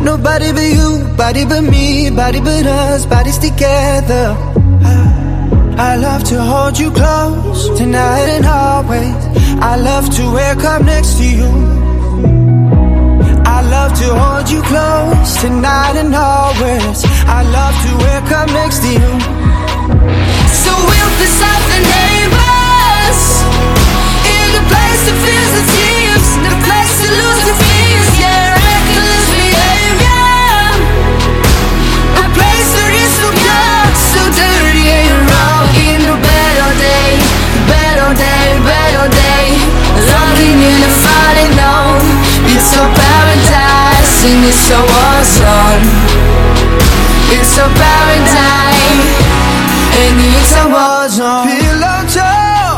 Nobody but you, body but me, body but us, bodies together. I love to hold you close, tonight and always. I love to wake up next to you. I love to hold you close, tonight and always. I love to wake up next to you. So we'll decide the neighbors, in the place that feels the tears, the place to lose the fears, yeah, reckless behavior, a place that is so pure, so dirty and raw. In a better day, better day, better day, loving in a falling down. It's a paradise and it's a war zone. It's a paradise and it's a war zone. Pillow talk,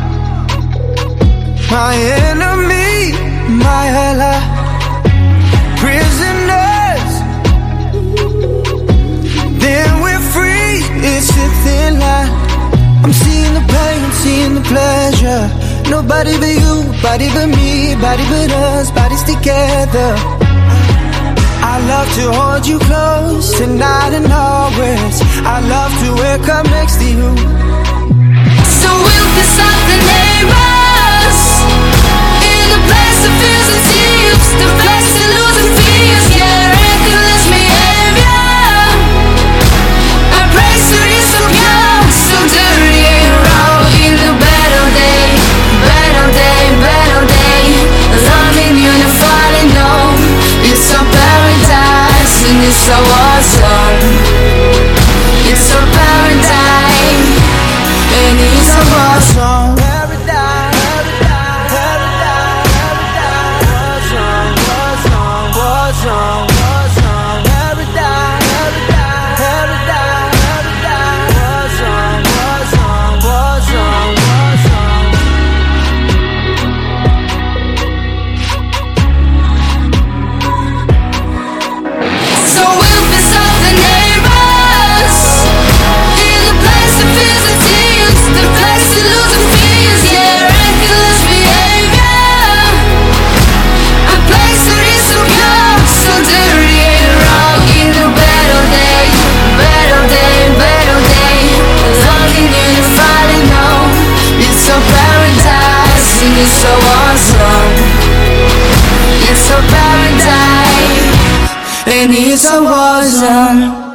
my enemy, my ally. Prisoners, then we're free. It's a thin line. I'm seeing the pain, seeing the pleasure. Nobody but you, body but me, body but us, bodies together. I love to hold you close, tonight and always. I love to wake up next to you. So we'll decide the neighbors, in the place that feels the tears, the place to lose the fears, yeah, reckless behavior, a place that is so pure, so dirty and raw. In the better day, better day, better day, loving you and falling down. It's a paradise and it's so awesome. It's a paradise and it's so awesome. Paradise, paradise, paradise, paradise, paradise, it's so awesome. It's a paradise and it's so awesome.